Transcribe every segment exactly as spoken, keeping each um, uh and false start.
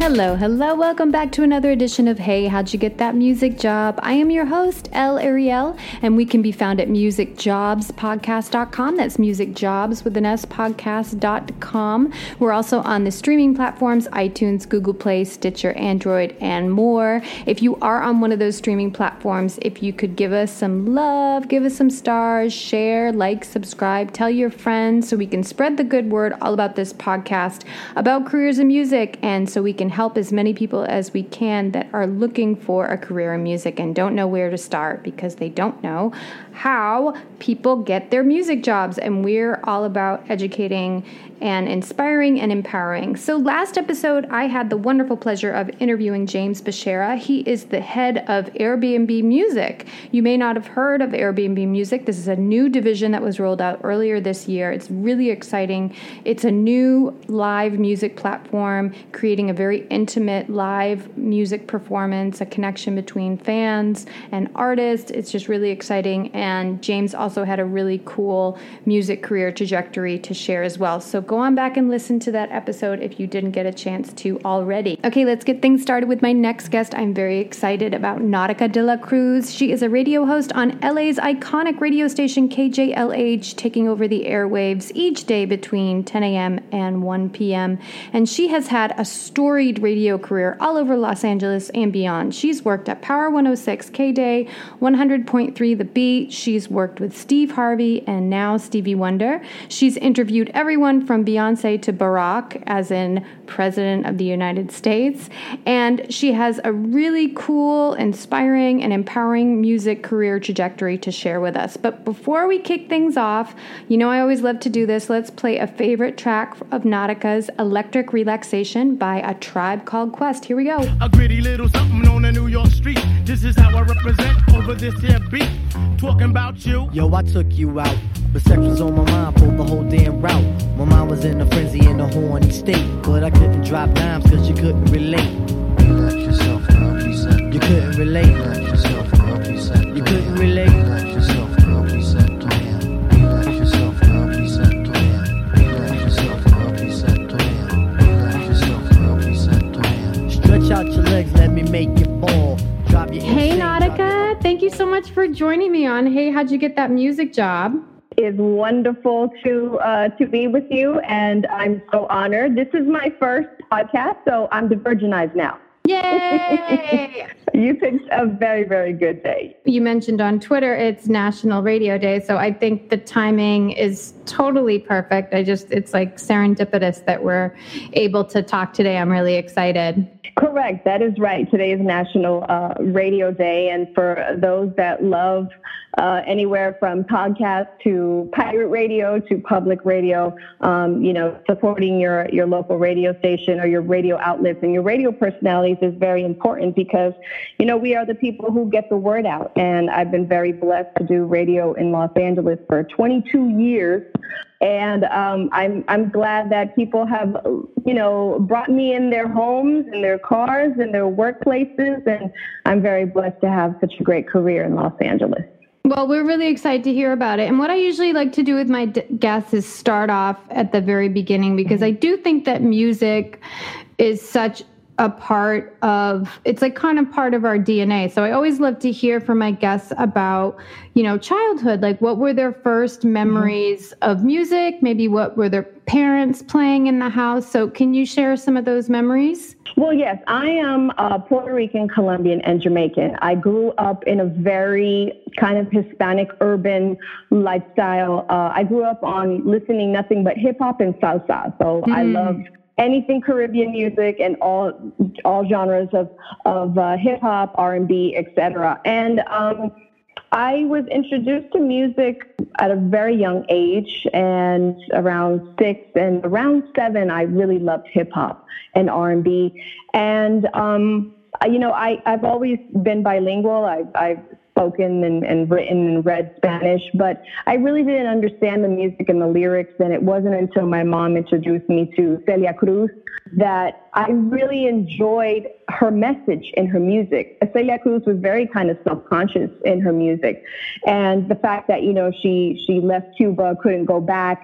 Hello, hello. Welcome back to another edition of Hey, How'd You Get That Music Job? I am your host, Elle Ariel, and we can be found at music jobs podcast dot com. That's musicjobs with an S podcast dot com. We're also on the streaming platforms, iTunes, Google Play, Stitcher, Android, and more. If you are on one of those streaming platforms, if you could give us some love, give us some stars, share, like, subscribe, tell your friends so we can spread the good word all about this podcast, about careers in music, and so we can help as many people as we can that are looking for a career in music and don't know where to start because they don't know how people get their music jobs. And we're all about educating and inspiring and empowering. So last episode, I had the wonderful pleasure of interviewing James Beshara. He is the head of Airbnb Music. You may not have heard of Airbnb Music. This is a new division that was rolled out earlier this year. It's really exciting. It's a new live music platform, creating a very intimate live music performance, a connection between fans and artists. It's just really exciting. And James also had a really cool music career trajectory to share as well. So go on back and listen to that episode if you didn't get a chance to already. Okay, let's get things started with my next guest. I'm very excited about Nautica De La Cruz. She is a radio host on L A's iconic radio station K J L H, taking over the airwaves each day between ten a.m. and one p.m. And she has had a storied radio career all over Los Angeles and beyond. She's worked at Power one oh six K-Day, one hundred point three The Beat. She's worked with Steve Harvey and now Stevie Wonder. She's interviewed everyone from Beyonce to Barack, as in President of the United States. And she has a really cool, inspiring, and empowering music career trajectory to share with us. But before we kick things off, you know I always love to do this. Let's play a favorite track of Nautica's, Electric Relaxation by A Tribe Called Quest. Here we go. A gritty little something on a New York street. This is how I represent over this here beat. Talking about you. Yo, I took you out, but sex was on my mind for the whole damn route. My mind was in a frenzy in a horny state, but I couldn't drop dimes cause you couldn't relate. Relax yourself, girl, please set. You couldn't relate. Relax yourself, girl, please set. You couldn't relate. Relax yourself, girl, please set. Relax yourself, girl, please set. Relax yourself, girl, please set. Relax yourself, girl, please set. Stretch out your legs, let me make you fall. Drop your Hey, insane, Nautica. Thank you so much for joining me on Hey, How'd You Get That Music Job? Is wonderful to uh, to be with you, and I'm so honored. This is my first podcast, so I'm the virginized now. Yay! You picked a very, very good day. You mentioned on Twitter it's National Radio Day, so I think the timing is totally perfect. I just, it's like serendipitous that we're able to talk today. I'm really excited. Correct. That is right. Today is National uh, Radio Day, and for those that love uh, anywhere from podcast to pirate radio to public radio, um, you know, supporting your, your local radio station or your radio outlets and your radio personalities is very important because, you know, we are the people who get the word out. And I've been very blessed to do radio in Los Angeles for twenty-two years. And um, I'm I'm glad that people have, you know, brought me in their homes, in their cars, in their workplaces. And I'm very blessed to have such a great career in Los Angeles. Well, we're really excited to hear about it. And what I usually like to do with my d- guests is start off at the very beginning, because I do think that music is such a part of, it's like kind of part of our D N A. So I always love to hear from my guests about, you know, childhood, like what were their first memories mm-hmm. of music? Maybe what were their parents playing in the house? So can you share some of those memories? Well, yes, I am uh, Puerto Rican, Colombian, and Jamaican. I grew up in a very kind of Hispanic urban lifestyle. Uh, I grew up on listening nothing but hip hop and salsa. So mm. I loved anything Caribbean music and all all genres of of uh, hip hop, R and B, et cetera. And um, I was introduced to music at a very young age, and around six and around seven, I really loved hip hop and R and B. And um, you know, I I've always been bilingual. I've I've spoken and, and written and read Spanish, but I really didn't understand the music and the lyrics. And it wasn't until my mom introduced me to Celia Cruz that I really enjoyed her message in her music. Celia Cruz was very kind of self-conscious in her music. And the fact that, you know, she, she left Cuba, couldn't go back,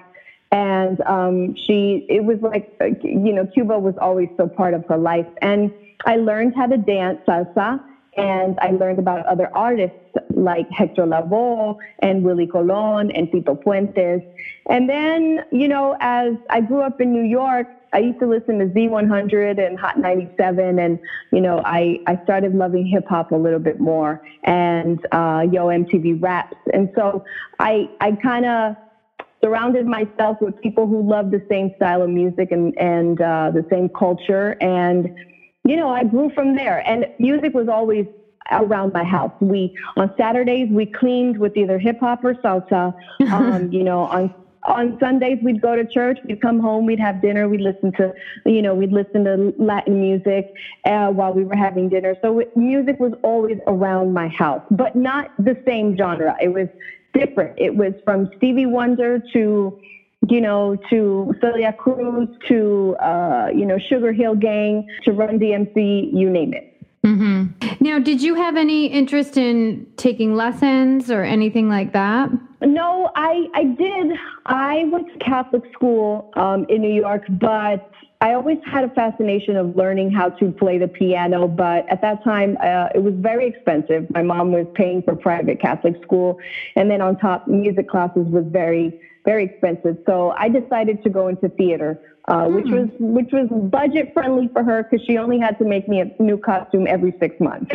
And um, she, it was like, you know, Cuba was always so part of her life. And I learned how to dance salsa, and I learned about other artists like Hector Lavoe and Willie Colon and Tito Puentes. And then, you know, as I grew up in New York, I used to listen to Z one hundred and Hot ninety-seven, and, you know, I, I started loving hip-hop a little bit more, and uh, Yo M T V Raps. And so I, I kind of surrounded myself with people who loved the same style of music and, and uh, the same culture. And, you know, I grew from there. And music was always around my house. We, on Saturdays, we cleaned with either hip hop or salsa. Um, you know, on on Sundays, we'd go to church, we'd come home, we'd have dinner, we'd listen to, you know, we'd listen to Latin music uh, while we were having dinner. So it, music was always around my house, but not the same genre. It was different. It was from Stevie Wonder to, you know, to Celia Cruz to, uh, you know, Sugar Hill Gang to Run D M C, you name it. Mm-hmm. Now, did you have any interest in taking lessons or anything like that? No, I, I did. I went to Catholic school um, in New York, but I always had a fascination of learning how to play the piano. But at that time, uh, it was very expensive. My mom was paying for private Catholic school. And then on top, music classes was very, very expensive. So I decided to go into theater. Uh, which was which was budget friendly for her because she only had to make me a new costume every six months.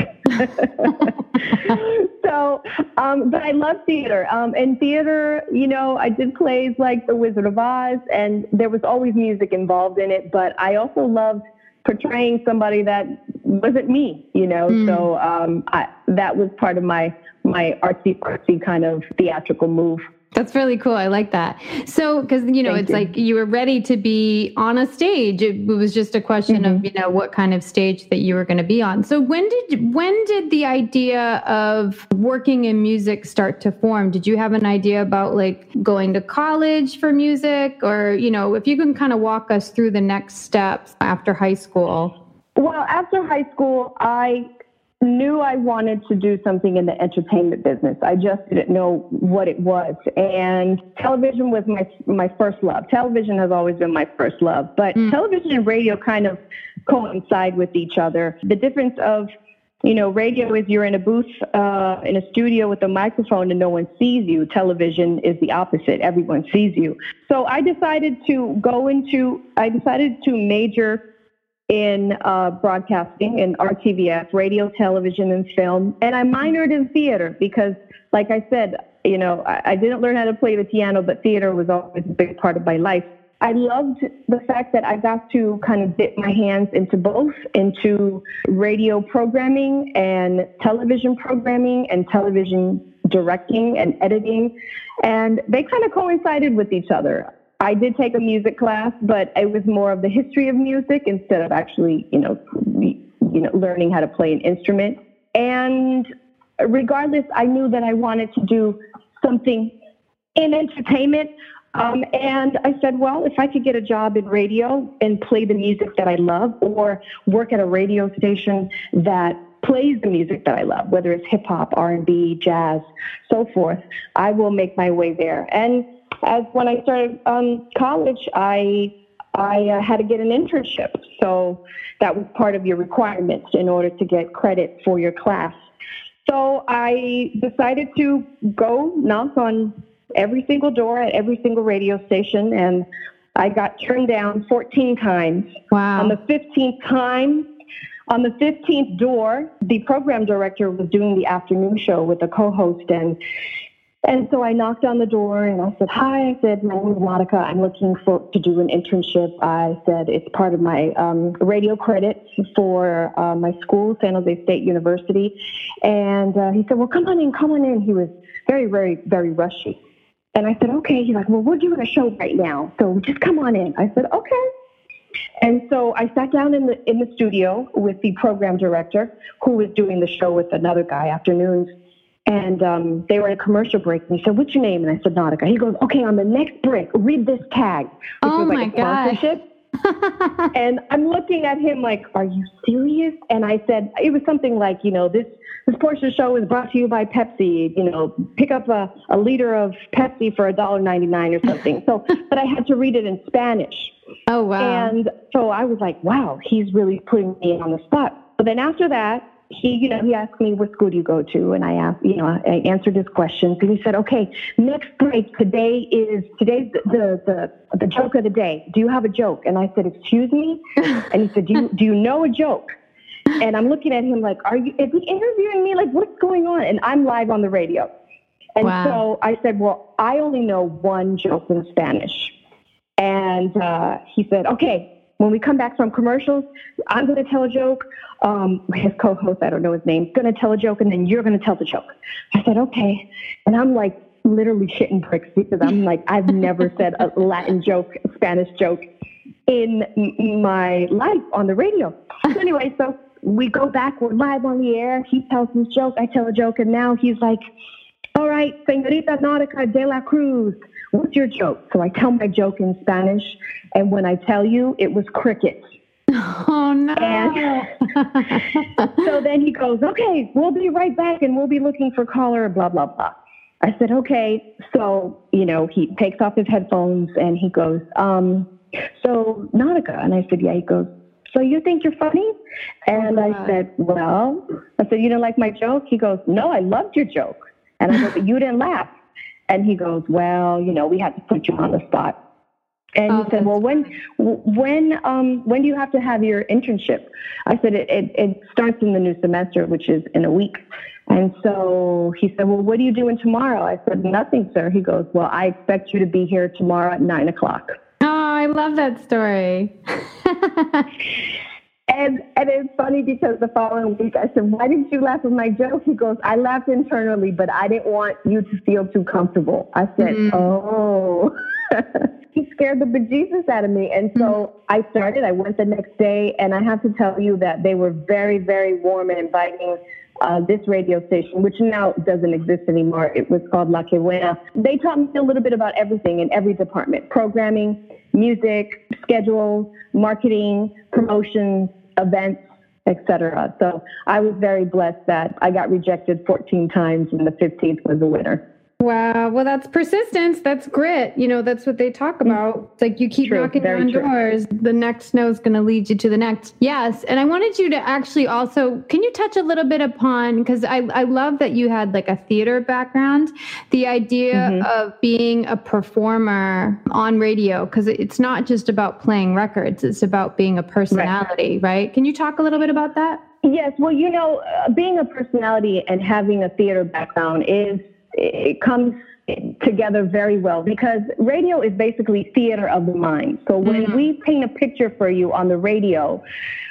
so, um, but I love theater. Um, and theater, you know, I did plays like The Wizard of Oz, and there was always music involved in it. But I also loved portraying somebody that wasn't me, you know. Mm. So um, I, that was part of my my artsy artsy kind of theatrical move. That's really cool. I like that. So, because, you know, Thank it's you. Like you were ready to be on a stage. It was just a question mm-hmm. of, you know, what kind of stage that you were going to be on. So when did when did the idea of working in music start to form? Did you have an idea about like going to college for music, or, you know, if you can kind of walk us through the next steps after high school? Well, after high school, I knew I wanted to do something in the entertainment business. I just didn't know what it was. And television was my my first love. Television has always been my first love. But mm. television and radio kind of coincide with each other. The difference of, you know, radio is you're in a booth, uh, in a studio with a microphone and no one sees you. Television is the opposite. Everyone sees you. So I decided to go into, I decided to major in uh, broadcasting and R T V S, radio, television, and film. And I minored in theater because, like I said, you know, I, I didn't learn how to play the piano, but theater was always a big part of my life. I loved the fact that I got to kind of dip my hands into both, into radio programming and television programming and television directing and editing. And they kind of coincided with each other. I did take a music class, but it was more of the history of music instead of actually, you know, you know, learning how to play an instrument. And regardless, I knew that I wanted to do something in entertainment. Um, and I said, well, if I could get a job in radio and play the music that I love, or work at a radio station that plays the music that I love, whether it's hip hop, R and B, jazz, so forth, I will make my way there. And as when I started um, college, I I uh, had to get an internship. So that was part of your requirements in order to get credit for your class. So I decided to go knock on every single door at every single radio station, and I got turned down fourteen times. Wow. On the fifteenth time, on the fifteenth door, the program director was doing the afternoon show with a co-host, and And so I knocked on the door and I said, hi, I said, my name is Monica. I'm looking for to do an internship. I said, it's part of my um, radio credits for uh, my school, San Jose State University. And uh, he said, well, come on in, come on in. He was very, very, very rushy. And I said, okay. He's like, well, we're doing a show right now, so just come on in. I said, okay. And so I sat down in the in the studio with the program director, who was doing the show with another guy, afternoons. And um, they were in a commercial break. And he said, what's your name? And I said, Nautica. He goes, okay, on the next break, read this tag. Which oh, was like my a sponsorship. gosh. And I'm looking at him like, are you serious? And I said, it was something like, you know, this, this portion of the show is brought to you by Pepsi. You know, pick up a, a liter of Pepsi for one dollar and ninety-nine cents or something. So, but I had to read it in Spanish. Oh, wow. And so I was like, wow, he's really putting me on the spot. But then after that, he, you know, he asked me, what school do you go to? And I asked, you know, I answered his questions. And he said, okay, next break, today is, today's the, the, the, the joke of the day. Do you have a joke? And I said, excuse me? And he said, do you, do you know a joke? And I'm looking at him like, are you, is he interviewing me? Like, what's going on? And I'm live on the radio. And Wow. so I said, well, I only know one joke in Spanish. And uh, he said, okay, when we come back from commercials, I'm going to tell a joke. Um, his co-host, I don't know his name, going to tell a joke, and then you're going to tell the joke. I said, okay. And I'm like literally shitting bricks because I'm like, I've never said a Latin joke, a Spanish joke in m- my life on the radio. So anyway, so we go back. We're live on the air. He tells his joke. I tell a joke. And now he's like, all right, Señorita Nautica de la Cruz, what's your joke? So I tell my joke in Spanish. And when I tell you, it was crickets. Oh, no. And so then he goes, okay, we'll be right back and we'll be looking for caller, blah, blah, blah. I said, okay. So, you know, he takes off his headphones and he goes, um, so Nautica. And I said, yeah. He goes, so you think you're funny? And oh, I said, well, I said, you didn't like my joke? He goes, no, I loved your joke. And I go, but you didn't laugh. And he goes, well, you know, we had to put you on the spot. And oh, he said, well, when, when, um, when do you have to have your internship? I said, it, it, it starts in the new semester, which is in a week. And so he said, well, what are you doing tomorrow? I said, nothing, sir. He goes, well, I expect you to be here tomorrow at nine o'clock. Oh, I love that story. And and it's funny because the following week I said, why didn't you laugh at my joke? He goes, I laughed internally, but I didn't want you to feel too comfortable. I said, mm. oh. He scared the bejesus out of me. And so mm. I started. I went the next day, and I have to tell you that they were very, very warm and inviting. Uh, this radio station, which now doesn't exist anymore. It was called La Que Buena. They taught me a little bit about everything in every department: programming, music, schedules, marketing, promotions, events, et cetera. So I was very blessed that I got rejected fourteen times and the fifteenth was a winner. Wow. Well, that's persistence. That's grit. You know, that's what they talk about. It's like you keep True, knocking on true. doors. The next no is going to lead you to the next. Yes. And I wanted you to actually also, can you touch a little bit upon, because I, I love that you had like a theater background, the idea mm-hmm. of being a performer on radio, because it's not just about playing records. It's about being a personality, right? right? Can you talk a little bit about that? Yes. Well, you know, uh, being a personality and having a theater background is, it comes together very well because radio is basically theater of the mind. So when mm-hmm. we paint a picture for you on the radio,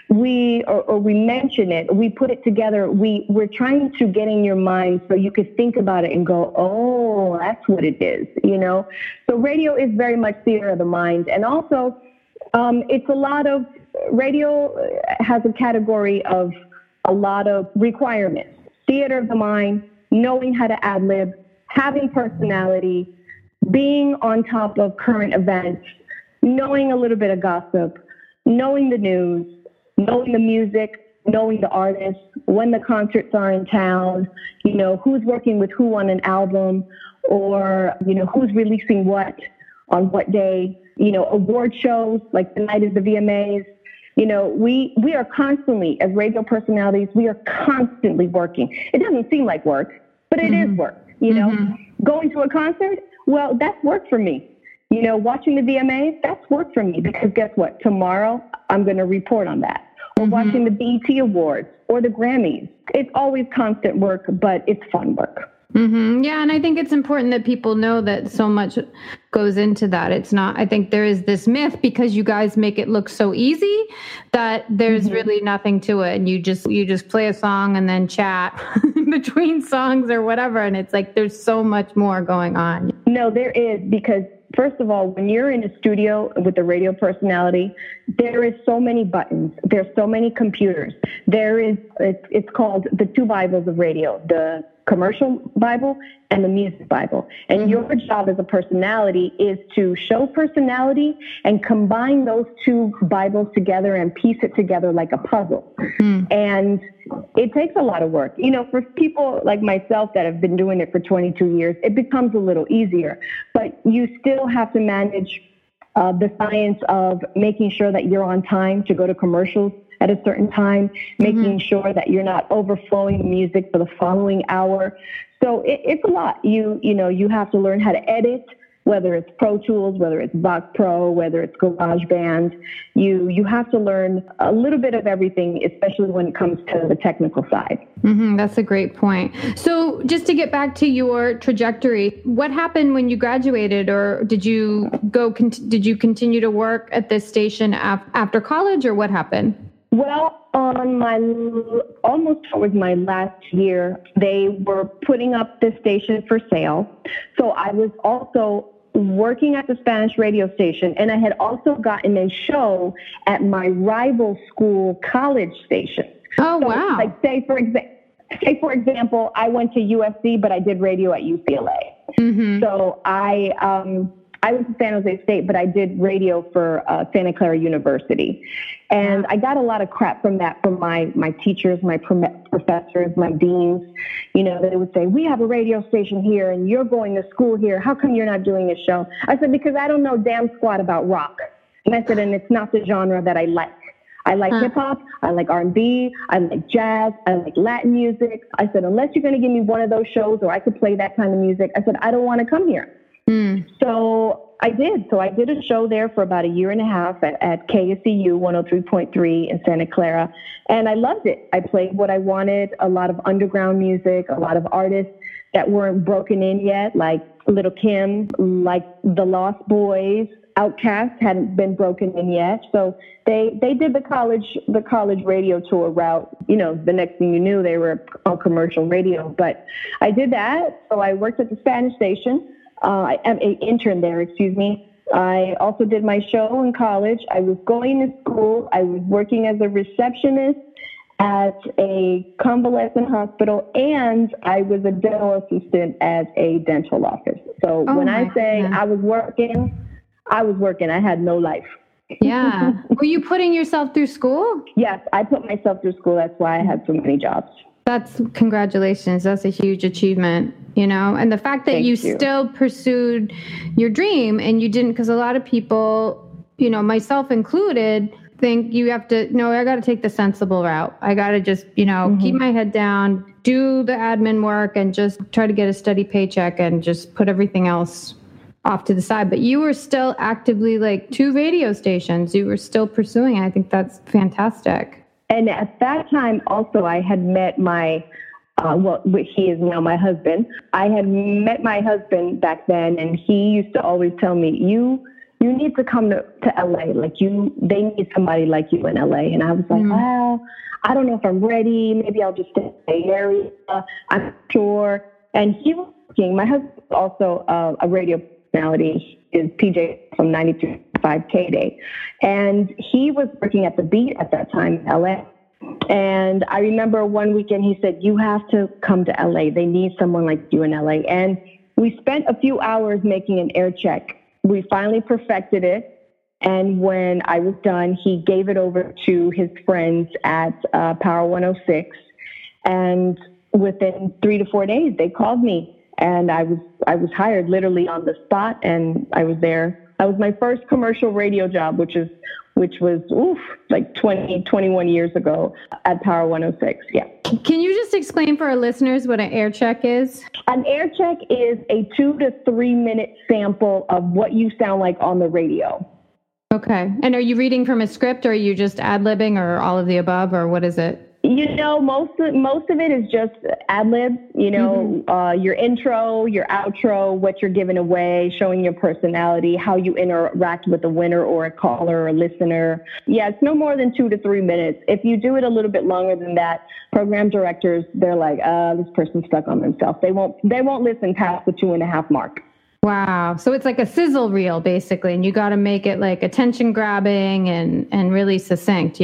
we or, or we mention it, we put it together. We we're trying to get in your mind so you could think about it and go, oh, that's what it is, you know. So radio is very much theater of the mind, and also um, it's a lot of radio has a category of a lot of requirements. Theater of the mind. Knowing how to ad-lib, having personality, being on top of current events, knowing a little bit of gossip, knowing the news, knowing the music, knowing the artists, when the concerts are in town, you know, who's working with who on an album, or, you know, who's releasing what on what day, you know, award shows, like tonight is the V M As. You know, we, we are constantly, as radio personalities, we are constantly working. It doesn't seem like work, but it mm-hmm. is work, you know. Mm-hmm. Going to a concert, well, that's work for me. You know, watching the V M As, that's work for me because guess what? Tomorrow, I'm going to report on that. Or mm-hmm. watching the B E T Awards or the Grammys. It's always constant work, but it's fun work. Mm-hmm. Yeah, and I think it's important that people know that so much goes into that. It's not, I think there is this myth because you guys make it look so easy that there's mm-hmm. really nothing to it. And you just, you just play a song and then chat between songs or whatever. And it's like, there's so much more going on. No, there is, because first of all, when you're in a studio with a radio personality, there is so many buttons. There's so many computers. There is, it's, it's called the two Bibles of radio, the commercial Bible and the music Bible. And mm-hmm. your job as a personality is to show personality and combine those two Bibles together and piece it together like a puzzle. Mm. And it takes a lot of work. You know, for people like myself that have been doing it for twenty-two years, it becomes a little easier, but you still have to manage uh, the science of making sure that you're on time to go to commercials at a certain time, making mm-hmm. sure that you're not overflowing music for the following hour. So it, it's a lot. You you know, you have to learn how to edit, whether it's Pro Tools, whether it's Vox Pro, whether it's GarageBand. You you have to learn a little bit of everything, especially when it comes to the technical side. Mm-hmm, that's a great point. So just to get back to your trajectory, what happened when you graduated, or did you go? Con- did you continue to work at this station af- after college, or what happened? Well, on my, almost towards my last year, they were putting up the station for sale. So I was also working at the Spanish radio station, and I had also gotten a show at my rival school college station. Oh, so, wow. Like, say for, exa- say, for example, I went to U S C, but I did radio at U C L A. Mm-hmm. So I... Um, I went to San Jose State, but I did radio for uh, Santa Clara University. And I got a lot of crap from that from my, my teachers, my professors, my deans. You know, they would say, we have a radio station here and you're going to school here. How come you're not doing a show? I said, because I don't know damn squat about rock. And I said, and it's not the genre that I like. I like huh. hip hop, I like R and B, I like jazz, I like Latin music. I said, unless you're going to give me one of those shows or I could play that kind of music, I said, I don't want to come here. Mm. So I did. So I did a show there for about a year and a half at, at K S E U one oh three point three in Santa Clara. And I loved it. I played what I wanted, a lot of underground music, a lot of artists that weren't broken in yet, like Little Kim, like the Lost Boys, Outkast hadn't been broken in yet. So they, they did the college, the college radio tour route. You know, the next thing you knew, they were on commercial radio. But I did that. So I worked at the Spanish station. Uh, I am an intern there, excuse me. I also did my show in college. I was going to school. I was working as a receptionist at a convalescent hospital, and I was a dental assistant at a dental office. So oh when I say goodness. I was working, I was working. I had no life. Yeah. Were you putting yourself through school? Yes, I put myself through school. That's why I had so many jobs. That's congratulations. That's a huge achievement, you know, and the fact that you, you still pursued your dream and you didn't, because a lot of people, you know, myself included, think you have to, no, I got to take the sensible route. I got to just, you know, mm-hmm. keep my head down, do the admin work and just try to get a steady paycheck and just put everything else off to the side. But you were still actively like two radio stations. You were still pursuing it. I think that's fantastic. And at that time, also, I had met my, uh, well, he is now my husband. I had met my husband back then, and he used to always tell me, you you need to come to, to L A. Like, you, they need somebody like you in L A. And I was like, mm. well, I don't know if I'm ready. Maybe I'll just stay in the area. I'm not sure. And he was working. My husband was also uh, a radio personality. Is P J from ninety-two point five K-Day. And he was working at the Beat at that time in L A. And I remember one weekend he said, you have to come to L A. They need someone like you in L A. And we spent a few hours making an air check. We finally perfected it. And when I was done, he gave it over to his friends at uh, Power one oh six. And within three to four days, they called me. And I was I was hired literally on the spot, and I was there. That was my first commercial radio job, which is which was oof, like twenty, twenty-one years ago at Power one oh six. Yeah. Can you just explain for our listeners what an air check is? An air check is a two to three minute sample of what you sound like on the radio. Okay. And are you reading from a script, or are you just ad-libbing, or all of the above, or what is it? You know, most of, most of it is just ad-libs, you know, mm-hmm. uh, your intro, your outro, what you're giving away, showing your personality, how you interact with a winner or a caller or a listener. Yeah, it's no more than two to three minutes. If you do it a little bit longer than that, program directors, they're like, uh, this person's stuck on themselves. They won't, they won't listen past the two and a half mark. Wow. So it's like a sizzle reel, basically, and you got to make it like attention grabbing and, and really succinct. Yeah.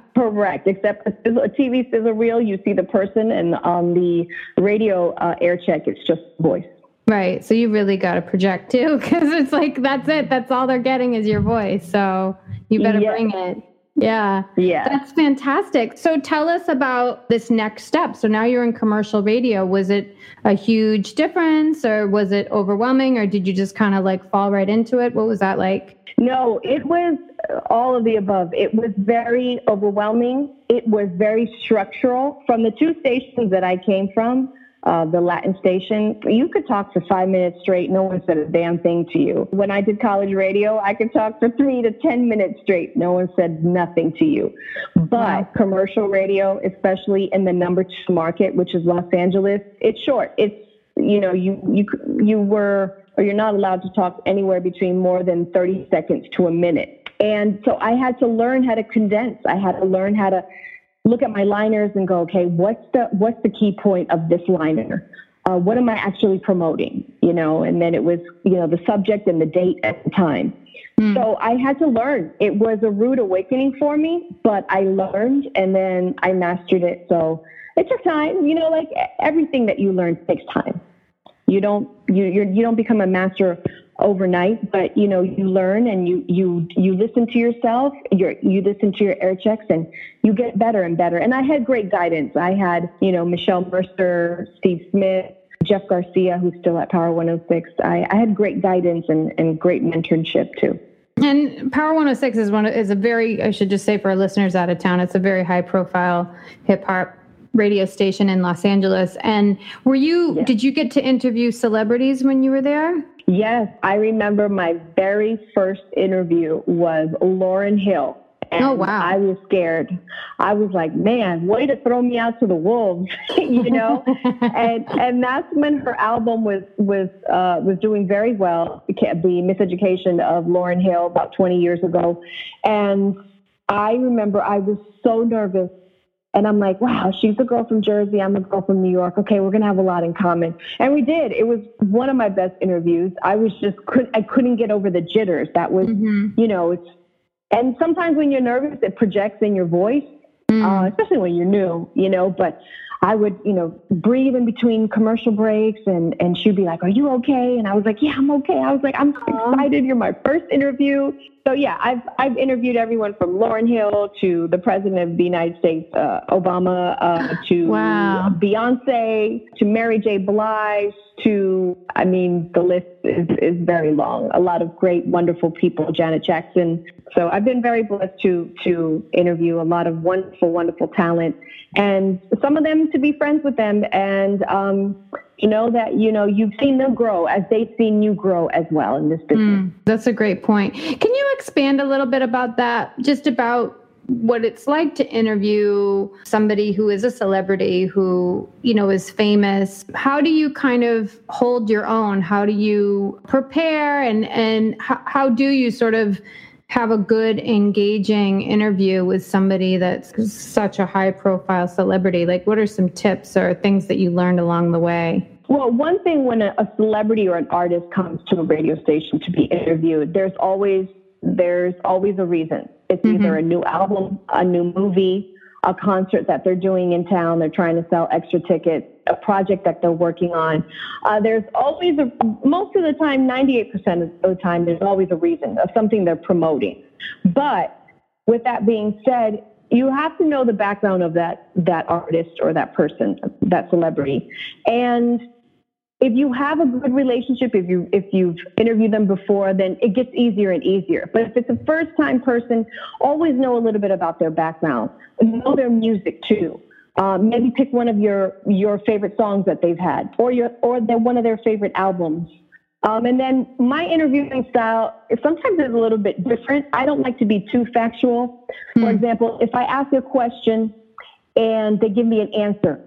Correct, except a, sizzle, a T V sizzle reel, you see the person, and on the radio uh, air check, it's just voice. Right. So you really got to project too, because it's like, that's it. That's all they're getting is your voice. So you better yes. bring it. Yeah. Yeah. That's fantastic. So tell us about this next step. So now you're in commercial radio. Was it a huge difference, or was it overwhelming, or did you just kind of like fall right into it? What was that like? No, it was all of the above. It was very overwhelming. It was very structural. From the two stations that I came from, uh, the Latin station, you could talk for five minutes straight. No one said a damn thing to you. When I did college radio, I could talk for three to ten minutes straight. No one said nothing to you. But wow. Commercial radio, especially in the number two market, which is Los Angeles, it's short. It's, you know, you, you, you were, or you're not allowed to talk anywhere between more than thirty seconds to a minute. And so I had to learn how to condense. I had to learn how to look at my liners and go, okay, what's the what's the key point of this liner? Uh, what am I actually promoting? You know, and then it was, you know, the subject and the date at the time. Mm. So I had to learn. It was a rude awakening for me, but I learned and then I mastered it. So it took time. You know, like everything that you learn takes time. You don't you you're, you don't become a master overnight, but you know, you learn and you you you listen to yourself. You you listen to your air checks, and you get better and better. And I had great guidance. I had, you know, Michelle Mercer, Steve Smith, Jeff Garcia, who's still at Power one oh six. I, I had great guidance and, and great mentorship too. And Power one oh six is one is a very, I should just say for our listeners out of town, it's a very high profile hip hop radio station in Los Angeles. And were you, yes. did you get to interview celebrities when you were there? Yes. I remember my very first interview was Lauryn Hill. And oh, wow. I was scared. I was like, man, way to throw me out to the wolves, you know? and and that's when her album was was uh, was doing very well, the Miseducation of Lauryn Hill, about twenty years ago. And I remember I was so nervous. And I'm like, wow, she's a girl from Jersey. I'm a girl from New York. Okay, we're going to have a lot in common. And we did. It was one of my best interviews. I was just, couldn't, I couldn't get over the jitters. That was, mm-hmm. you know, it's, and sometimes when you're nervous, it projects in your voice, mm. uh, especially when you're new, you know, but I would, you know, breathe in between commercial breaks, and, and she'd be like, are you okay? And I was like, yeah, I'm okay. I was like, I'm so excited. You're my first interview. So yeah, I've, I've interviewed everyone from Lauryn Hill to the president of the United States, uh, Obama, uh, to wow. Beyonce, to Mary J. Blige, to, I mean, the list is, is very long. A lot of great, wonderful people, Janet Jackson. So I've been very blessed to, to interview a lot of wonderful, wonderful talent, and some of them to be friends with them, and um, to know that, you know, you've seen them grow as they've seen you grow as well in this business. Mm, that's a great point. Can you expand a little bit about that, just about what it's like to interview somebody who is a celebrity, who, you know, is famous? How do you kind of hold your own? How do you prepare? And, and how, how do you sort of have a good, engaging interview with somebody that's such a high profile celebrity? Like, what are some tips or things that you learned along the way? Well, one thing when a, a celebrity or an artist comes to a radio station to be interviewed, there's always, there's always a reason. It's mm-hmm. either a new album, a new movie, a concert that they're doing in town. They're trying to sell extra tickets, a project that they're working on. Uh, there's always a, most of the time, ninety-eight percent of the time, there's always a reason of something they're promoting. But with that being said, you have to know the background of that, that artist or that person, that celebrity. And if you have a good relationship, if you if you've interviewed them before, then it gets easier and easier. But if it's a first-time person, always know a little bit about their background. Know their music too. Um, maybe pick one of your your favorite songs that they've had, or your or their, one of their favorite albums. Um, and then my interviewing style is sometimes is a little bit different. I don't like to be too factual. Hmm. For example, if I ask a question and they give me an answer,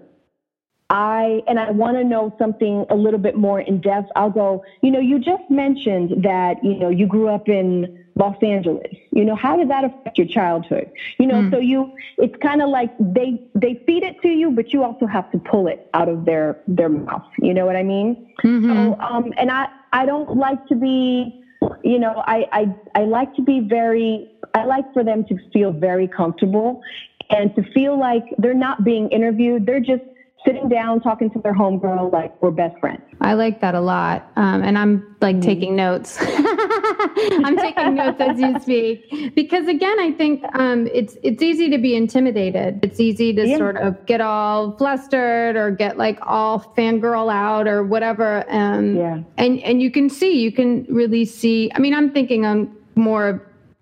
I, and I want to know something a little bit more in depth, I'll go, you know, you just mentioned that, you know, you grew up in Los Angeles. You know, how did that affect your childhood? You know, mm. so you, it's kind of like they, they feed it to you, but you also have to pull it out of their, their mouth. You know what I mean? Mm-hmm. So, um, and I, I don't like to be, you know, I, I, I like to be very, I like for them to feel very comfortable. and to feel like they're not being interviewed. They're just sitting down, talking to their homegirl like we're best friends. I like that a lot. Um, and I'm like mm-hmm. taking notes. I'm taking notes as you speak, because again, I think um, it's it's easy to be intimidated. It's easy to yeah. sort of get all flustered or get like all fangirl out or whatever. Um, yeah. And and you can see, you can really see. I mean, I'm thinking on more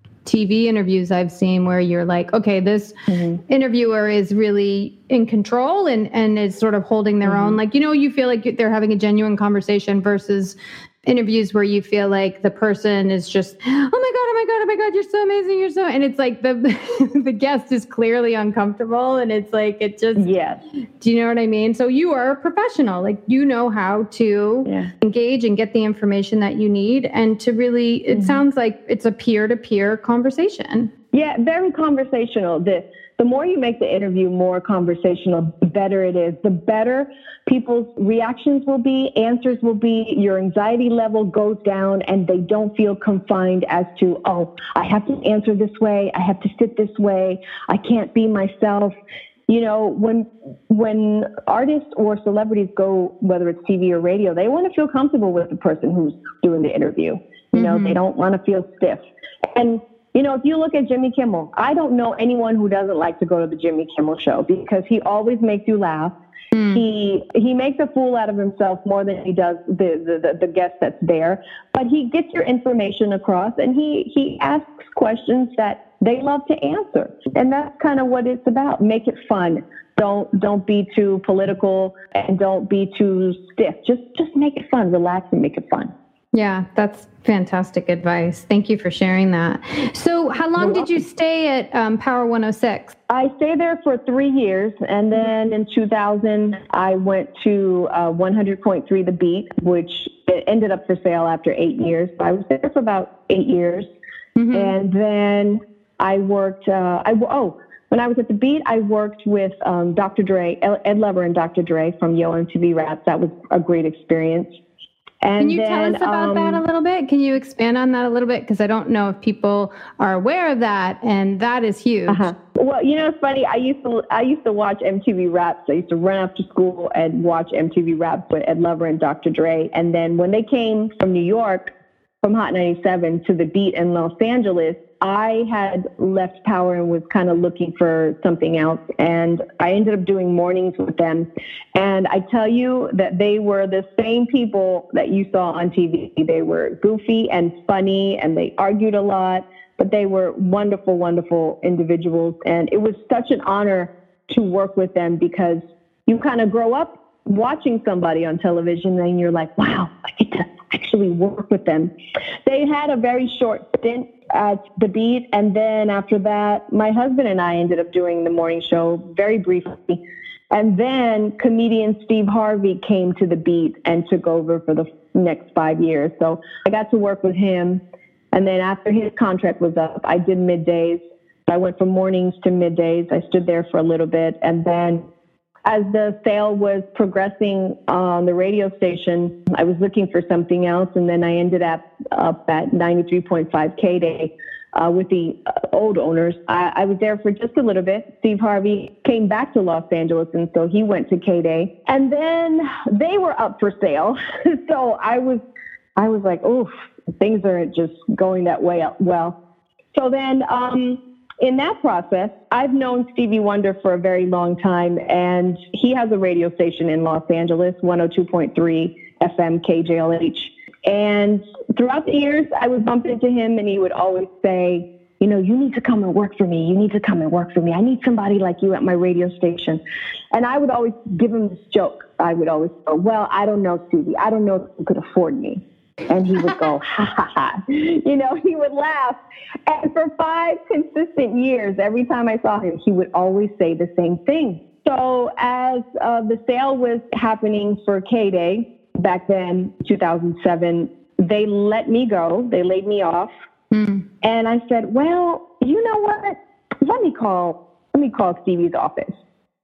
T V interviews I've seen where you're like, okay, this mm-hmm. interviewer is really in control and, and is sort of holding their mm-hmm. own. Like, you know, you feel like they're having a genuine conversation versus interviews where you feel like the person is just, oh my God, oh my God, oh my God, you're so amazing. You're so, and it's like the, the guest is clearly uncomfortable and it's like, it just, yes. Do you know what I mean? So you are a professional, like, you know how to yeah. engage and get the information that you need. And to really, it mm-hmm. sounds like it's a peer-to-peer conversation. Yeah, very conversational. The, the more you make the interview more conversational, the better it is. The better people's reactions will be, answers will be, your anxiety level goes down, and they don't feel confined as to, oh, I have to answer this way, I have to sit this way, I can't be myself. You know, when when artists or celebrities go, whether it's T V or radio, they want to feel comfortable with the person who's doing the interview. You know, mm-hmm. they don't want to feel stiff. And you know, if you look at Jimmy Kimmel, I don't know anyone who doesn't like to go to the Jimmy Kimmel show because he always makes you laugh. Mm. He he makes a fool out of himself more than he does the, the, the guest that's there. But he gets your information across, and he, he asks questions that they love to answer. And that's kind of what it's about. Make it fun. Don't don't be too political, and don't be too stiff. Just just make it fun. Relax and make it fun. Yeah, that's fantastic advice. Thank you for sharing that. So how long You're did welcome. You stay at um, Power one oh six? I stayed there for three years. And then in two thousand, I went to uh, one hundred point three The Beat, which it ended up for sale after eight years. So I was there for about eight years. Mm-hmm. And then I worked, uh, I, oh, when I was at The Beat, I worked with um, Doctor Dre, Ed Lover and Doctor Dre from Yo M T V Raps. That was a great experience. And Can you then, tell us about um, that a little bit? Can you expand on that a little bit? Because I don't know if people are aware of that, and that is huge. Uh-huh. Well, you know, it's funny. I used to I used to watch M T V Raps. I used to run after school and watch M T V Raps with Ed Lover and Doctor Dre. And then when they came from New York, from Hot ninety-seven to The Beat in Los Angeles, I had left Power and was kind of looking for something else. And I ended up doing mornings with them. And I tell you that they were the same people that you saw on T V. They were goofy and funny, and they argued a lot, but they were wonderful, wonderful individuals. And it was such an honor to work with them, because you kind of grow up watching somebody on television and you're like, wow, I get to actually work with them. They had a very short stint at The Beat, and then after that, my husband and I ended up doing the morning show very briefly. And then comedian Steve Harvey came to The Beat and took over for the next five years. So I got to work with him. And then after his contract was up, I did middays. I went from mornings to middays. I stood there for a little bit. And then as the sale was progressing on the radio station, I was looking for something else, and then I ended up up at ninety-three point five K-Day uh, with the uh, old owners. I, I was there for just a little bit. Steve Harvey came back to Los Angeles, and so he went to K-Day. And then they were up for sale. So I was, I was like, oof, things aren't just going that way well. So then, um, in that process, I've known Stevie Wonder for a very long time, and he has a radio station in Los Angeles, one oh two point three F M K J L H. And throughout the years, I would bump into him, and he would always say, you know, you need to come and work for me. You need to come and work for me. I need somebody like you at my radio station. And I would always give him this joke. I would always go, well, I don't know, Stevie. I don't know if you could afford me. And he would go, ha, ha, ha. You know, he would laugh. And for five consistent years, every time I saw him, he would always say the same thing. So as uh, the sale was happening for K-Day back then, two thousand seven, they let me go. They laid me off. Mm. And I said, well, you know what? Let me call, let me call Stevie's office.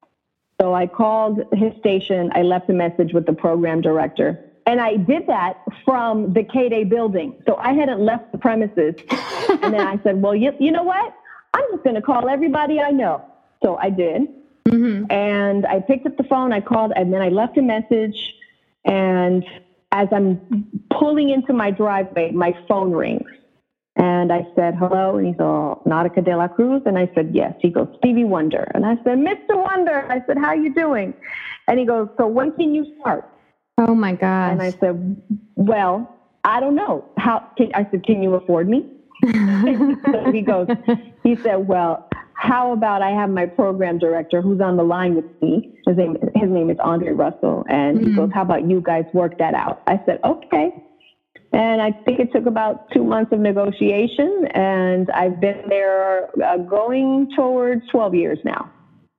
So I called his station. I left a message with the program director. And I did that from the K-Day building. So I hadn't left the premises. And then I said, well, you, you know what? I'm just going to call everybody I know. So I did. Mm-hmm. And I picked up the phone, I called, and then I left a message. And as I'm pulling into my driveway, my phone rings. And I said, hello. And he said, oh, Nautica de la Cruz. And I said, yes. He goes, Stevie Wonder. And I said, Mister Wonder. I said, how you doing? And he goes, so when can you start? Oh, my gosh. And I said, well, I don't know. How? Can, I said, can you afford me? So he goes, he said, well, how about I have my program director who's on the line with me. His name, his name is Andre Russell. And mm-hmm. he goes, how about you guys work that out? I said, okay. And I think it took about two months of negotiation. And I've been there uh, going towards twelve years now.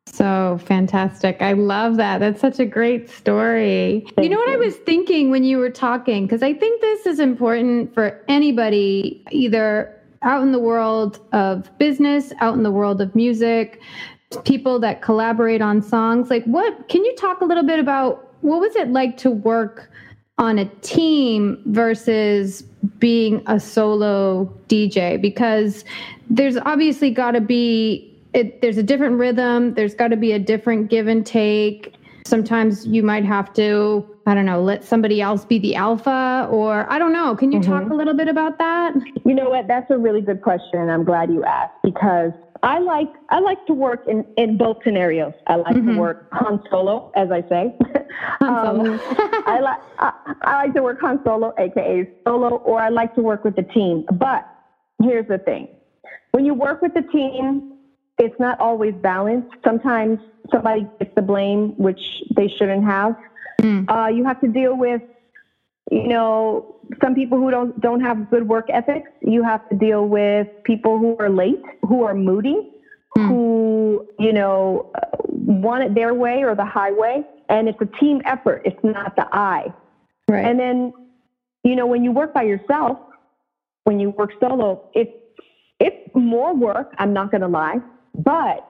So fantastic. I love that. That's such a great story. Thank you know what you. I was thinking when you were talking, because I think this is important for anybody, either out in the world of business, out in the world of music, people that collaborate on songs. Like what, can you talk a little bit about what was it like to work on a team versus being a solo D J? Because there's obviously got to be It, there's a different rhythm. There's got to be a different give and take. Sometimes you might have to, I don't know, let somebody else be the alpha, or I don't know. Can you mm-hmm. talk a little bit about that? You know what? That's a really good question, and I'm glad you asked, because I like I like to work in, in both scenarios. I like mm-hmm. to work Han Solo, as I say. Han Solo. um, I like I, I like to work Han Solo, aka solo, or I like to work with the team. But here's the thing: when you work with the team, it's not always balanced. Sometimes somebody gets the blame, which they shouldn't have. Mm. Uh, you have to deal with, you know, some people who don't don't have good work ethics. You have to deal with people who are late, who are moody, mm. who, you know, want it their way or the highway. And it's a team effort. It's not the I. Right. And then, you know, when you work by yourself, when you work solo, it's it's more work. I'm not going to lie. But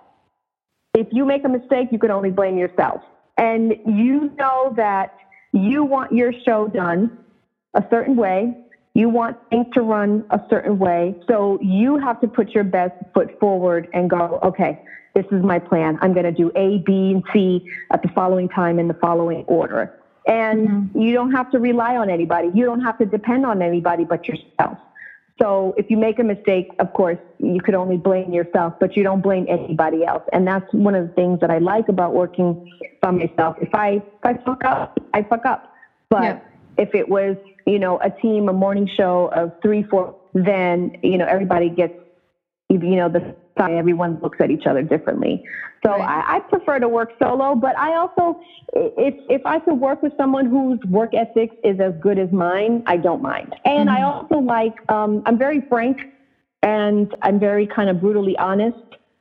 if you make a mistake, you can only blame yourself. And you know that you want your show done a certain way. You want things to run a certain way. So you have to put your best foot forward and go, okay, this is my plan. I'm going to do A, B, and C at the following time in the following order. And mm-hmm. you don't have to rely on anybody. You don't have to depend on anybody but yourself. So if you make a mistake, of course, you could only blame yourself, but you don't blame anybody else. And that's one of the things that I like about working by myself. If I, if I fuck up, I fuck up. But yeah. if it was, you know, a team, a morning show of three, four, then, you know, everybody gets, you know, the everyone looks at each other differently. So right. I, I prefer to work solo, but I also, if if I could work with someone whose work ethics is as good as mine, I don't mind. And mm-hmm. I also like, um, I'm very frank and I'm very kind of brutally honest.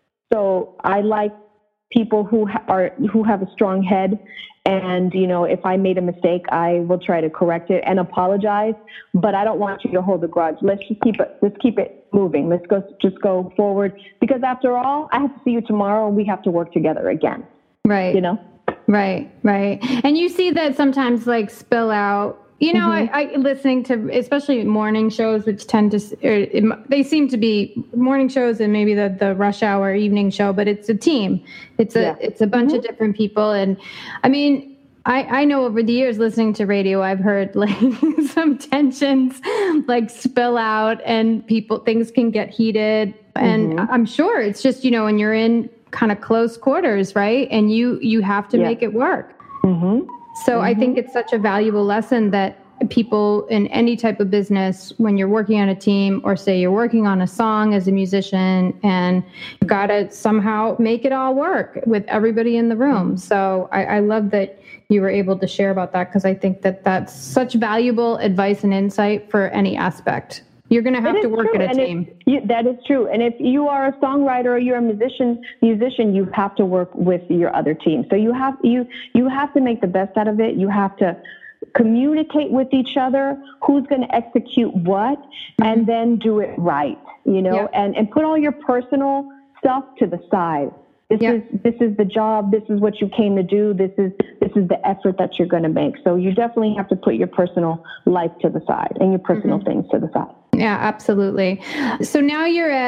So I like people who ha- are who have a strong head. And, you know, if I made a mistake, I will try to correct it and apologize. But I don't want you to hold a grudge. Let's just keep it. Let's keep it moving. Let's go. Just go forward. Because after all, I have to see you tomorrow, and we have to work together again. Right. You know. Right. Right. And you see that sometimes, like, spill out. You know, mm-hmm. I, I listening to especially morning shows, which tend to or they seem to be morning shows and maybe the, the rush hour evening show, but it's a team. It's a yeah. it's a bunch mm-hmm. of different people, and I mean, I I know over the years listening to radio, I've heard like some tensions like spill out, and people things can get heated, and mm-hmm. I'm sure it's just, you know, when you're in kind of close quarters, right, and you you have to yeah. make it work. Mm-hmm. So mm-hmm. I think it's such a valuable lesson that people in any type of business, when you're working on a team, or say you're working on a song as a musician, and you've got to somehow make it all work with everybody in the room. So I, I love that you were able to share about that, because I think that that's such valuable advice and insight for any aspect. You're going to have to work true. at a and team. If, you, that is true. And if you are a songwriter or you're a musician, musician, you have to work with your other team. So you have you you have to make the best out of it. You have to communicate with each other, who's going to execute what, mm-hmm. and then do it right. You know, yep. and and put all your personal stuff to the side. This yep. is this is the job. This is what you came to do. This is this is the effort that you're going to make. So you definitely have to put your personal life to the side and your personal mm-hmm. things to the side. Yeah, absolutely. So now you're at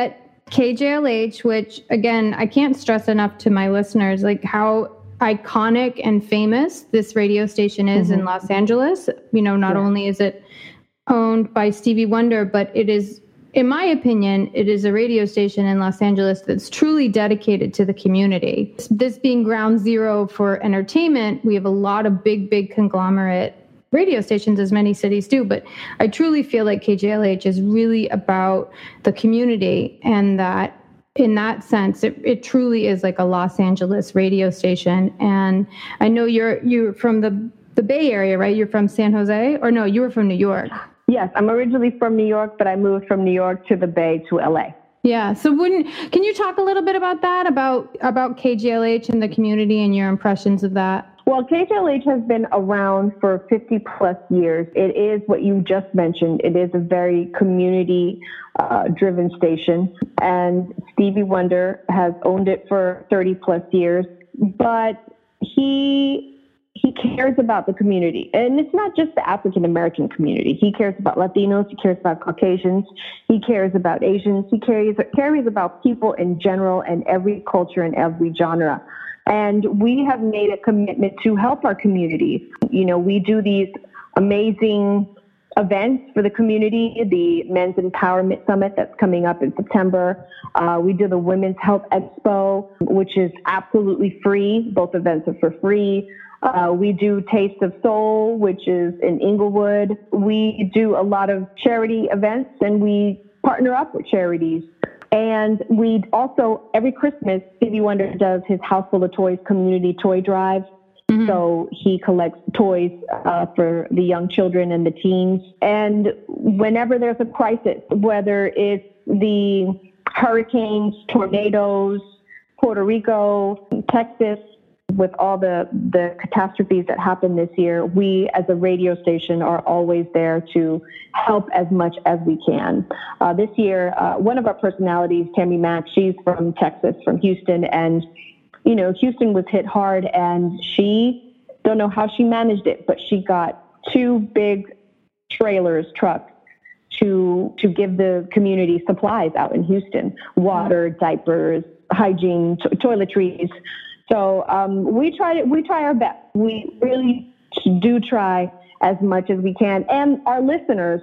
K J L H, which again, I can't stress enough to my listeners, like how iconic and famous this radio station is mm-hmm. in Los Angeles. You know, not yeah. only is it owned by Stevie Wonder, but it is, in my opinion, it is a radio station in Los Angeles that's truly dedicated to the community. This being ground zero for entertainment, we have a lot of big, big conglomerate radio stations, as many cities do, but I truly feel like K J L H is really about the community, and that in that sense, it, it truly is like a Los Angeles radio station. And I know you're you're from the, the Bay Area, right? You're from San Jose? Or no, you were from New York. Yes, I'm originally from New York, but I moved from New York to the Bay to L A. Yeah. So wouldn't, can you talk a little bit about that, about, about K J L H and the community and your impressions of that? Well, K J L H has been around for fifty plus years. It is what you just mentioned. It is a very community uh, driven station, and Stevie Wonder has owned it for thirty plus years, but he he cares about the community. And it's not just the African American community. He cares about Latinos, he cares about Caucasians, he cares about Asians, he cares cares about people in general and every culture and every genre. And we have made a commitment to help our communities. You know, we do these amazing events for the community, the Men's Empowerment Summit that's coming up in September. Uh, we do the Women's Health Expo, which is absolutely free. Both events are for free. Uh, we do Taste of Soul, which is in Inglewood. We do a lot of charity events, and we partner up with charities. And we also, every Christmas, Stevie Wonder does his House Full of Toys community toy drive. Mm-hmm. So he collects toys uh, for the young children and the teens. And whenever there's a crisis, whether it's the hurricanes, tornadoes, Puerto Rico, Texas, with all the, the catastrophes that happened this year, we as a radio station are always there to help as much as we can. Uh, this year, uh, one of our personalities, Tammy Mack, she's from Texas, from Houston, and, you know, Houston was hit hard, and she, don't know how she managed it, but she got two big trailers, trucks, to to give the community supplies out in Houston, water, diapers, hygiene, to- toiletries. So um, we try to, we try our best. We really do try as much as we can. And our listeners,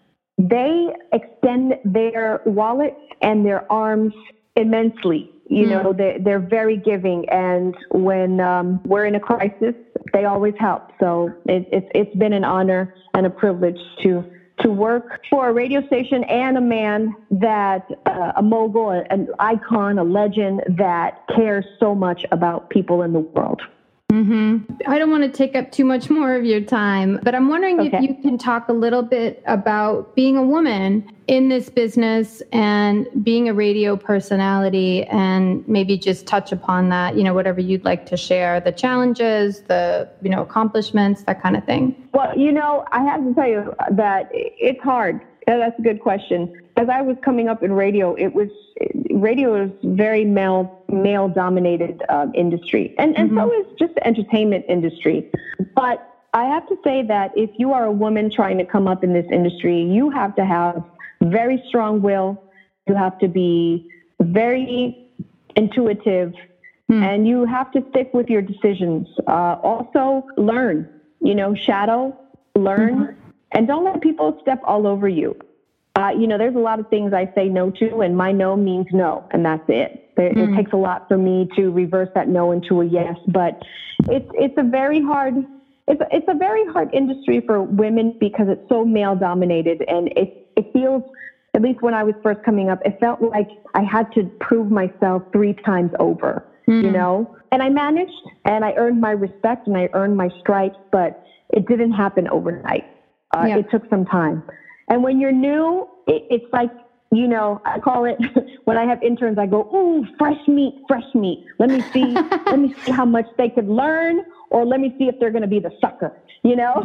they extend their wallets and their arms immensely. You mm. know, they, they're very giving. And when um, we're in a crisis, they always help. So it, it's it's been an honor and a privilege to to work for a radio station and a man that, uh, a mogul, an icon, a legend that cares so much about people in the world. Mm-hmm. I don't want to take up too much more of your time, but I'm wondering okay. if you can talk a little bit about being a woman in this business and being a radio personality, and maybe just touch upon that, you know, whatever you'd like to share, the challenges, the, you know, accomplishments, that kind of thing. Well, you know, I have to tell you that it's hard. That's a good question. As I was coming up in radio, it was radio is very male male dominated uh, industry, and and mm-hmm. so is just the entertainment industry. But I have to say that if you are a woman trying to come up in this industry, you have to have very strong will. You have to be very intuitive, mm. and you have to stick with your decisions. Uh, also, learn. You know, shadow, learn. Mm-hmm. And don't let people step all over you. Uh, you know, there's a lot of things I say no to, and my no means no, and that's it. It, mm. it takes a lot for me to reverse that no into a yes, but it's it's a very hard it's a, it's a very hard industry for women because it's so male dominated, and it it feels, at least when I was first coming up, it felt like I had to prove myself three times over. Mm. You know, and I managed, and I earned my respect, and I earned my stripes, but it didn't happen overnight. Uh, yeah. It took some time. And when you're new, it, it's like, you know, I call it, when I have interns, I go, ooh, fresh meat, fresh meat. Let me see, let me see how much they could learn, or let me see if they're going to be the sucker, you know?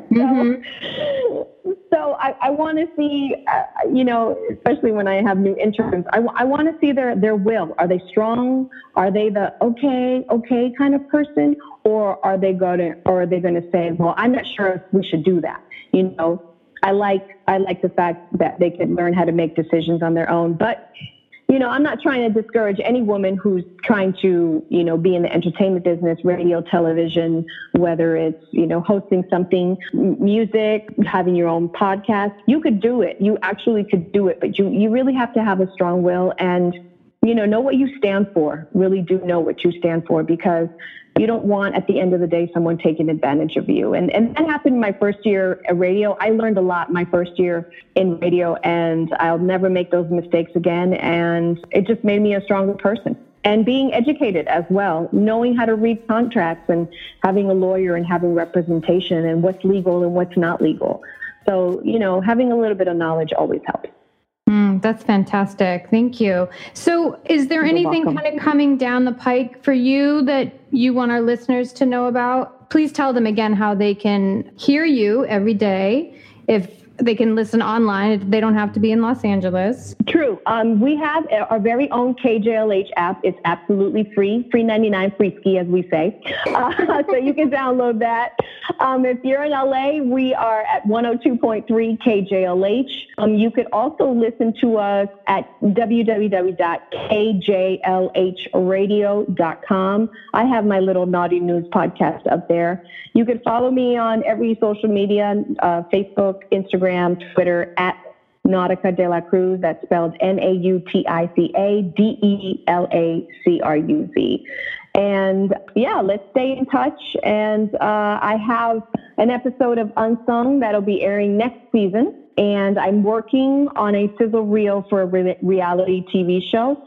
Mm-hmm. so, so I, I want to see, uh, you know, especially when I have new interns, I, I want to see their, their will. Are they strong? Are they the okay, okay kind of person? Or are they going to, or are they going to say, well, I'm not sure if we should do that. You know, I like, I like the fact that they can learn how to make decisions on their own. But, you know, I'm not trying to discourage any woman who's trying to, you know, be in the entertainment business, radio, television, whether it's, you know, hosting something, music, having your own podcast. You could do it. You actually could do it, but you, you really have to have a strong will and, you know, know what you stand for. Really do know what you stand for, because you don't want, at the end of the day, someone taking advantage of you. And and that happened my first year at radio. I learned a lot my first year in radio, and I'll never make those mistakes again. And it just made me a stronger person. And being educated as well, knowing how to read contracts and having a lawyer and having representation and what's legal and what's not legal. So, you know, having a little bit of knowledge always helps. Mm, that's fantastic. Thank you. So is there You're anything welcome. kind of coming down the pike for you that you want our listeners to know about? Please tell them again how they can hear you every day, if they can listen online. They don't have to be in Los Angeles. True. Um, we have our very own K J L H app. It's absolutely free, free ninety-nine, free ski, as we say. Uh, so you can download that. Um, if you're in L A, we are at one oh two point three K J L H. Um, you could also listen to us at w w w dot k j l h radio dot com. I have my little Naughty News podcast up there. You can follow me on every social media, uh, Facebook, Instagram, Twitter, at Nautica de la Cruz. That's spelled N A U T I C A D E L A C R U Z. And yeah, let's stay in touch. And uh, I have an episode of Unsung that'll be airing next season. And I'm working on a sizzle reel for a re- reality T V show.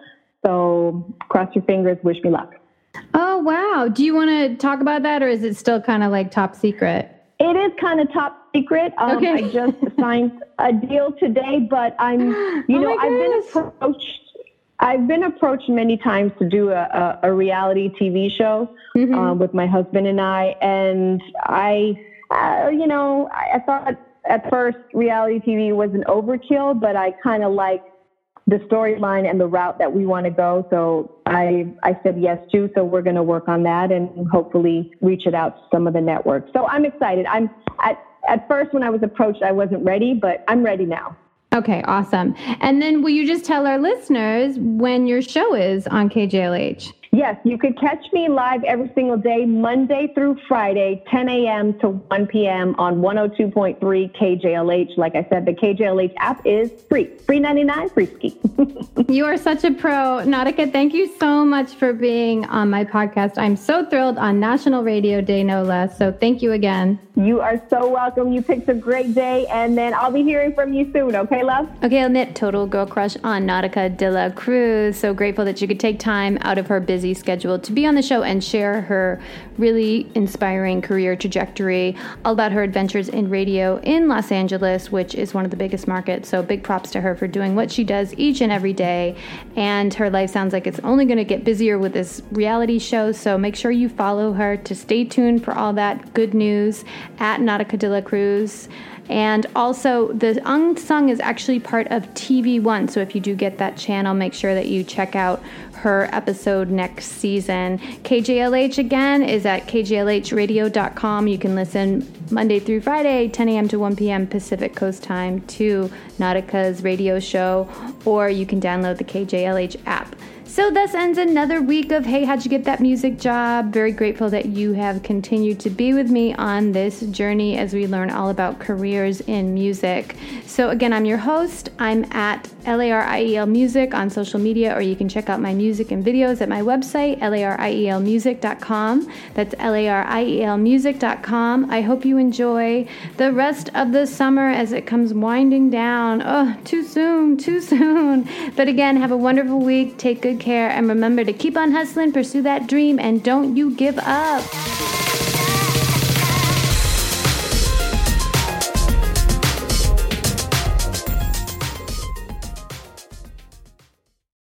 So cross your fingers, wish me luck. Oh, wow. Do you want to talk about that, or is it still kind of like top secret? It is kind of top secret. Um, Okay. I just signed a deal today, but I'm, you Oh know, my I've been goodness. approached. I've been approached many times to do a, a, a reality T V show Mhm. um, with my husband and I, and I, uh, you know, I, I thought at first reality T V was an overkill, but I kind of like the storyline and the route that we want to go. So I I said yes to. So we're going to work on that and hopefully reach it out to some of the networks. So I'm excited. I'm at at first when I was approached, I wasn't ready, but I'm ready now. Okay, awesome. And then will you just tell our listeners when your show is on K J L H? Yes, you could catch me live every single day, Monday through Friday, ten a.m. to one p.m. on one oh two point three K J L H. Like I said, the K J L H app is free. Free ninety-nine, free ski. You are such a pro. Nautica, thank you so much for being on my podcast. I'm so thrilled, on National Radio Day, no less. So thank you again. You are so welcome. You picked a great day, and then I'll be hearing from you soon. Okay, love? Okay, I'll knit Total Girl Crush on Nautica de la Cruz. So grateful that you could take time out of her busy schedule to be on the show and share her really inspiring career trajectory, all about her adventures in radio in Los Angeles, which is one of the biggest markets. So big props to her for doing what she does each and every day. And her life sounds like it's only going to get busier with this reality show. So make sure you follow her to stay tuned for all that good news at Nautica de la Cruz. And also, the Unsung is actually part of T V One. So if you do get that channel, make sure that you check out her episode next season. K J L H, again, is at k j l h radio dot com. You can listen Monday through Friday, ten a.m. to one p.m. Pacific Coast time, to Nautica's radio show, or you can download the K J L H app. So thus ends another week of Hey, How'd You Get That Music Job? Very grateful that you have continued to be with me on this journey as we learn all about careers in music. So again, I'm your host. I'm at L A R I E L Music on social media, or you can check out my music and videos at my website, L A R I E L music dot com. That's L A R I E L music dot com. I hope you enjoy the rest of the summer as it comes winding down. Oh, too soon, too soon. But again, have a wonderful week. Take good care, and remember to keep on hustling, pursue that dream, and don't you give up.